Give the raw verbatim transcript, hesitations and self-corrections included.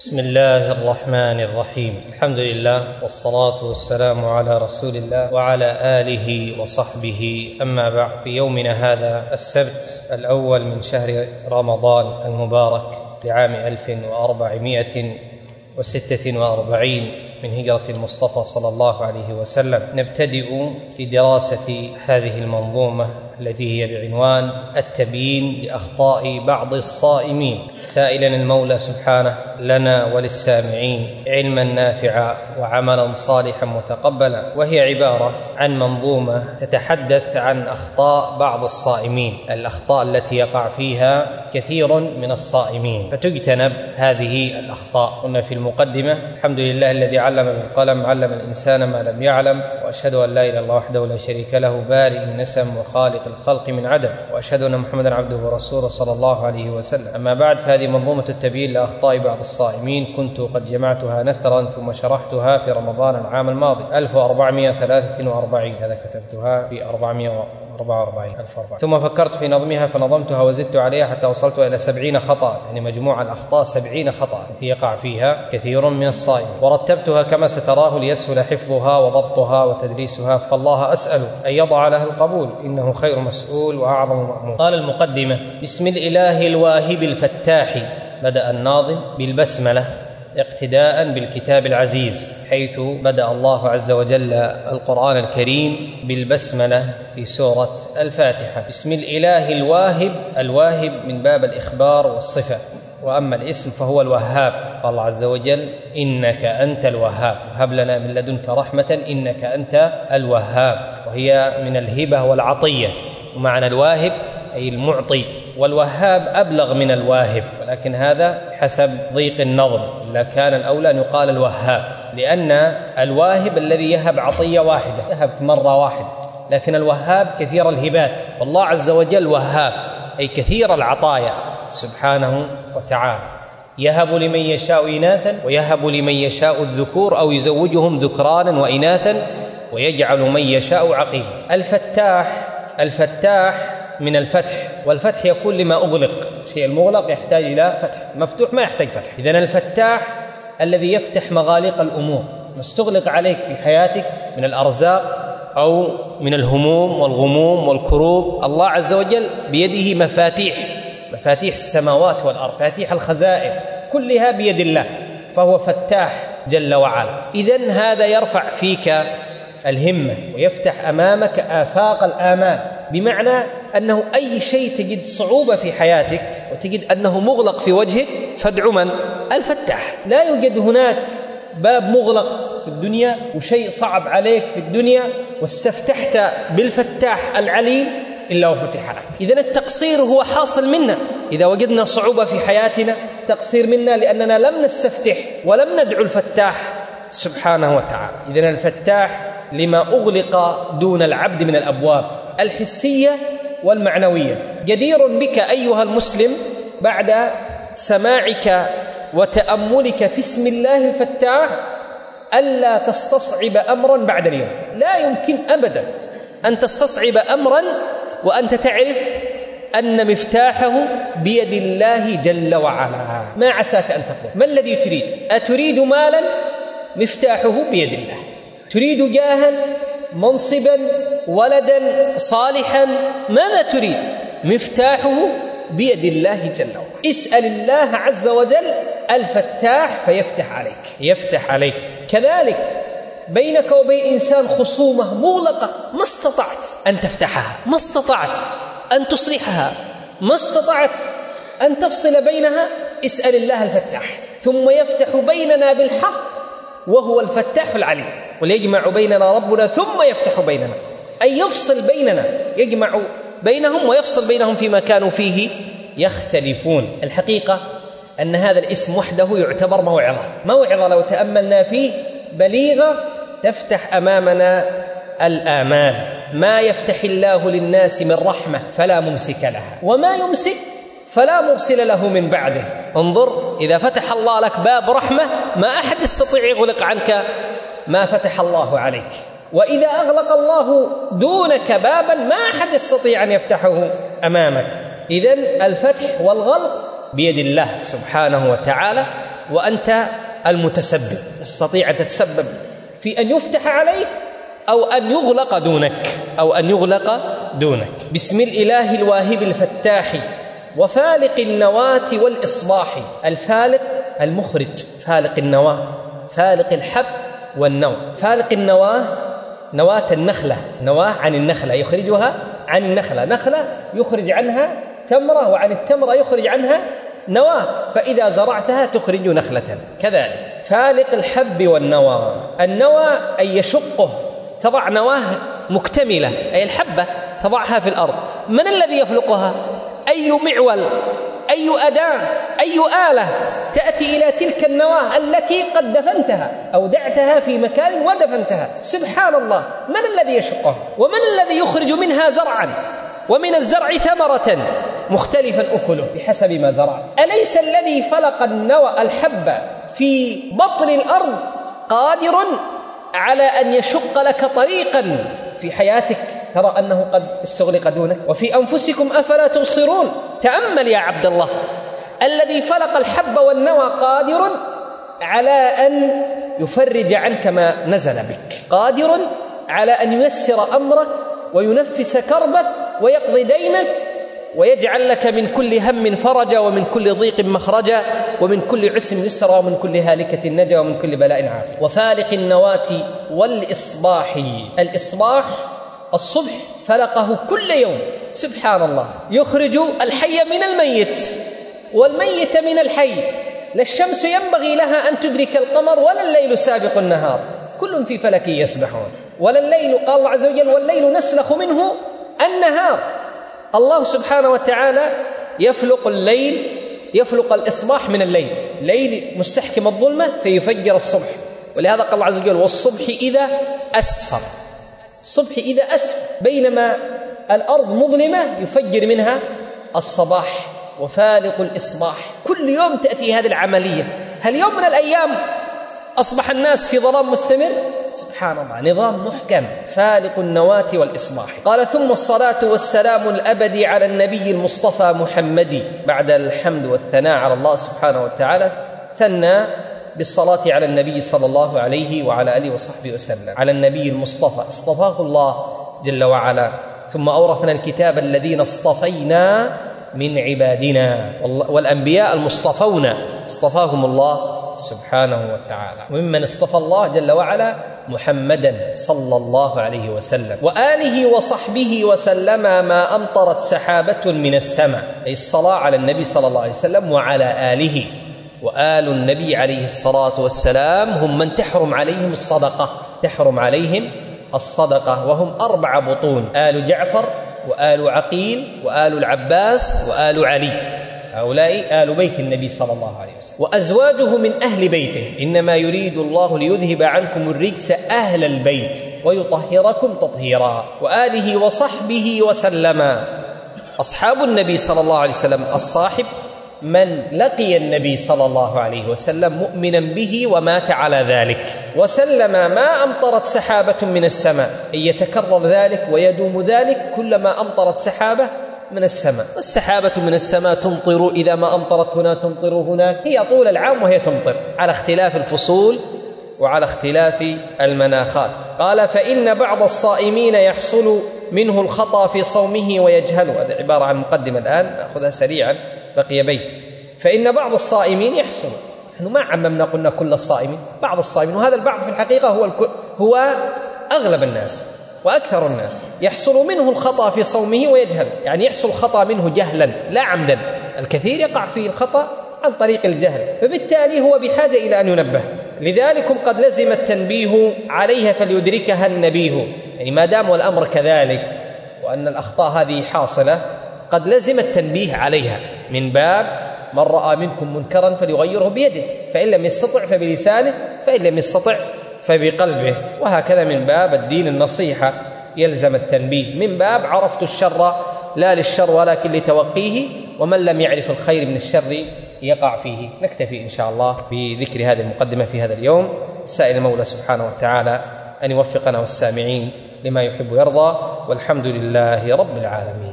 بسم الله الرحمن الرحيم. الحمد لله والصلاة والسلام على رسول الله وعلى آله وصحبه، أما بعد. في يومنا هذا السبت الأول من شهر رمضان المبارك لعام ألف وأربعمائة وستة وأربعين من هجرة المصطفى صلى الله عليه وسلم، نبتدئ في دراسة هذه المنظومة التي هي بعنوان التبيين لأخطاء بعض الصائمين، سائلا المولى سبحانه لنا وللسامعين علما نافعا وعملا صالحا متقبلا. وهي عبارة عن منظومة تتحدث عن أخطاء بعض الصائمين، الأخطاء التي يقع فيها كثير من الصائمين، فتجتنب هذه الأخطاء. قلنا في المقدمة: الحمد لله الذي علم بالقلم علم الإنسان ما لم يعلم، وأشهد أن لا إله إلا الله وحده لا شريك له بارئ النسم وخالق الخلق من عدم، وأشهد أن محمدا عبده ورسوله صلى الله عليه وسلم. أما بعد، فهذه منظومة التبيين لأخطاء بعض الصائمين، كنت قد جمعتها نثرا ثم شرحتها في رمضان العام الماضي ألف وأربعمائة وثلاثة وأربعين، هذا كتبتها في أربعمائة وأربعة وأربعين ألف وأربعين. ثم فكرت في نظمها فنظمتها وزدت عليها حتى وصلت إلى سبعين خطأ، يعني مجموع الأخطاء سبعين خطأ التي يقع فيها كثير من الصائمين، ورتبتها كما ستراه ليسهل حفظها وضبطها وتدريسها، فالله أسأل أن يضع لها القبول، إنه خير مسؤول وأعظم مأمول. قال المقدمة: بسم الإله الواهب الفتاح. بدأ الناظم بالبسملة اقتداء بالكتاب العزيز، حيث بدأ الله عز وجل القرآن الكريم بالبسملة في سورة الفاتحة. بسم الإله الواهب، الواهب من باب الإخبار والصفة، وأما الاسم فهو الوهاب. قال الله عز وجل: إنك أنت الوهاب، هب لنا من لدنك رحمة إنك أنت الوهاب، وهي من الهبة والعطية. ومعنى الواهب أي المعطي، والوهاب أبلغ من الواهب، ولكن هذا حسب ضيق النظر، إلا كان الأولى أن يقال الوهاب، لأن الواهب الذي يهب عطية واحدة، يهب مرة واحدة، لكن الوهاب كثير الهبات، والله عز وجل وهاب أي كثير العطايا سبحانه وتعالى، يهب لمن يشاء إناثا ويهب لمن يشاء الذكور أو يزوجهم ذكرانا وإناثا ويجعل من يشاء عقيما. الفتاح، الفتاح من الفتح، والفتح يكون لما أغلق، شيء المغلق يحتاج إلى فتح، مفتوح ما يحتاج فتح. إذن الفتاح الذي يفتح مغاليق الأمور، ما استغلق عليك في حياتك من الأرزاق أو من الهموم والغموم والكروب، الله عز وجل بيده مفاتيح، مفاتيح السماوات والأرض، مفاتيح الخزائن كلها بيد الله، فهو فتاح جل وعلا. إذن هذا يرفع فيك الهمة ويفتح أمامك آفاق الآمال، بمعنى أنه أي شيء تجد صعوبة في حياتك وتجد أنه مغلق في وجهك فادع من؟ الفتاح. لا يوجد هناك باب مغلق في الدنيا وشيء صعب عليك في الدنيا واستفتحت بالفتاح العليم إلا وفتح لك. إذن التقصير هو حاصل منا، إذا وجدنا صعوبة في حياتنا تقصير منا لأننا لم نستفتح ولم ندعو الفتاح سبحانه وتعالى. إذن الفتاح لما أغلق دون العبد من الأبواب الحسية والمعنوية. جدير بك أيها المسلم بعد سماعك وتأملك في اسم الله الفتاح ألا تستصعب أمرا بعد اليوم. لا يمكن أبدا أن تستصعب أمرا وأنت تعرف أن مفتاحه بيد الله جل وعلا. ما عساك أن تقول ما الذي تريد؟ أتريد مالا؟ مفتاحه بيد الله. تريد جاها، منصبا، ولدا صالحا، ماذا تريد؟ مفتاحه بيد الله جل وعلا. اسأل الله عز وجل الفتاح فيفتح عليك، يفتح عليك. كذلك بينك وبين إنسان خصومة مغلقة، ما استطعت أن تفتحها، ما استطعت أن تصلحها، ما استطعت أن تفصل بينها، اسأل الله الفتاح ثم يفتح بيننا بالحق، وهو الفتاح العليم. وليجمع بيننا ربنا ثم يفتح بيننا، أي يفصل بيننا، يجمع بينهم ويفصل بينهم فيما كانوا فيه يختلفون. الحقيقة أن هذا الاسم وحده يعتبر موعظة، موعظة لو تأملنا فيه بليغة تفتح أمامنا الآمال. ما يفتح الله للناس من رحمة فلا ممسك لها، وما يمسك فلا مرسل له من بعده. انظر، إذا فتح الله لك باب رحمة ما أحد يستطيع يغلق عنك ما فتح الله عليك، وإذا أغلق الله دونك بابا ما أحد يستطيع أن يفتحه أمامك. إذن الفتح والغلق بيد الله سبحانه وتعالى، وأنت المتسبب، تستطيع أن تتسبب في أن يفتح عليك أو أن يغلق دونك أو أن يغلق دونك. بسم الإله الواهب الفتاح وفالق النواة والإصباح. الفالق المخرج، فالق النواة، فالق الحب والنوى. فالق النواة نواة النخلة، نواة عن النخلة يخرجها عن النخلة، نخلة يخرج عنها تمرة، وعن التمرة يخرج عنها نواة، فإذا زرعتها تخرج نخلة. كذلك فالق الحب والنوى. النوى أي يشقه، تضع نواه مكتملة أي الحبة تضعها في الأرض. من الذي يفلقها؟ أي معول، أي أداة، أي آلة تأتي إلى تلك النواة التي قد دفنتها أو دعتها في مكان ودفنتها؟ سبحان الله، من الذي يشقه؟ ومن الذي يخرج منها زرعا ومن الزرع ثمرة مختلفا أكله بحسب ما زرعت؟ أليس الذي فلق النوى الحبة في بطن الأرض قادر على أن يشق لك طريقا في حياتك ترى أنه قد استغلق دونك؟ وفي أنفسكم أفلا تبصرون. تأمل يا عبد الله، الذي فلق الحب والنوى قادر على أن يفرج عنك ما نزل بك، قادر على أن ييسر أمرك وينفس كربك ويقضي دينك ويجعل لك من كل هم فرجا ومن كل ضيق مخرجا ومن كل عسر يسرا ومن كل هالكة نجا ومن كل بلاء عافية. وفالق النواة والإصباح. الإصباح الصبح فلقه كل يوم، سبحان الله، يخرج الحي من الميت والميت من الحي. لا الشمس ينبغي لها أن تدرك القمر ولا الليل سابق النهار، كل في فلك يسبحون. ولا الليل، قال الله عز وجل والليل نسلخ منه النهار. الله سبحانه وتعالى يفلق الليل، يفلق الإصباح من الليل، ليل مستحكم الظلمة فيفجر الصبح. ولهذا قال الله عز وجل والصبح إذا أسفر، الصبح إذا أسفر، بينما الأرض مظلمة يفجر منها الصباح. وفالق الإصباح، كل يوم تأتي هذه العملية. هل يوم من الأيام أصبح الناس في ظلام مستمر؟ سبحان الله، نظام محكم. فالق النواة والإصباح. قال ثم الصلاة والسلام الأبدي على النبي المصطفى محمد. بعد الحمد والثناء على الله سبحانه وتعالى ثنى بالصلاة على النبي صلى الله عليه وعلى آله وصحبه وسلم، على النبي المصطفى، اصطفاه الله جل وعلا. ثم أورثنا الكتاب الذين اصطفينا من عبادنا، والأنبياء المصطفون اصطفاهم الله سبحانه وتعالى. وممن اصطفى الله جل وعلا محمدا صلى الله عليه وسلم وآله وصحبه وسلم ما أمطرت سحابة من السماء، أي الصلاة على النبي صلى الله عليه وسلم وعلى آله. وآل النبي عليه الصلاة والسلام هم من تحرم عليهم الصدقة، تحرم عليهم الصدقة، وهم أربع بطون: آل جعفر وآل عقيل وآل العباس وآل علي، هؤلاء آل بيت النبي صلى الله عليه وسلم. وأزواجه من أهل بيته، إنما يريد الله ليذهب عنكم الرجس أهل البيت ويطهركم تطهيرا. وآله وصحبه وسلم. أصحاب النبي صلى الله عليه وسلم الصاحب من لقي النبي صلى الله عليه وسلم مؤمنا به ومات على ذلك، وسلم ما أمطرت سحابة من السماء، أن يتكرر ذلك ويدوم ذلك كلما أمطرت سحابة من السماء. والسحابة من السماء تمطر إذا ما أمطرت هنا تمطر هناك، هي طول العام وهي تمطر على اختلاف الفصول وعلى اختلاف المناخات. قال فإن بعض الصائمين يحصل منه الخطأ في صومه ويجهل. هذا عبارة عن مقدمة الآن نأخذها سريعا بقي بيت. فإن بعض الصائمين يحصل، نحن ما عممنا قلنا كل الصائمين، بعض الصائمين، وهذا البعض في الحقيقة هو هو أغلب الناس وأكثر الناس، يحصل منه الخطأ في صومه ويجهل، يعني يحصل الخطأ منه جهلا لا عمدا. الكثير يقع فيه الخطأ عن طريق الجهل، فبالتالي هو بحاجة إلى أن ينبه. لذلك قد لزم التنبيه عليها فليدركها النبيه، يعني ما دام الأمر كذلك وأن الأخطاء هذه حاصلة قد لزم التنبيه عليها، من باب من رأى منكم منكرا فليغيره بيده، فإن لم يستطع فبلسانه، فإن لم يستطع فبقلبه، وهكذا من باب الدين النصيحة يلزم التنبيه، من باب عرفت الشر لا للشر ولكن لتوقيه، ومن لم يعرف الخير من الشر يقع فيه. نكتفي إن شاء الله بذكر هذه المقدمة في هذا اليوم، سائل المولى سبحانه وتعالى أن يوفقنا والسامعين لما يحب ويرضى، والحمد لله رب العالمين.